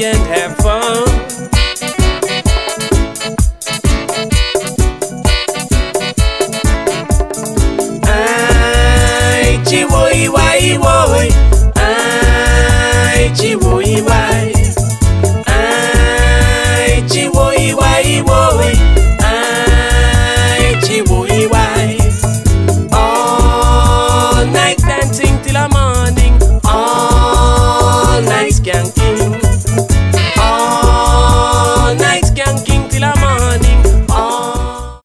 and have fun. Ay, chiwo iwa iwo, ay, chiwo.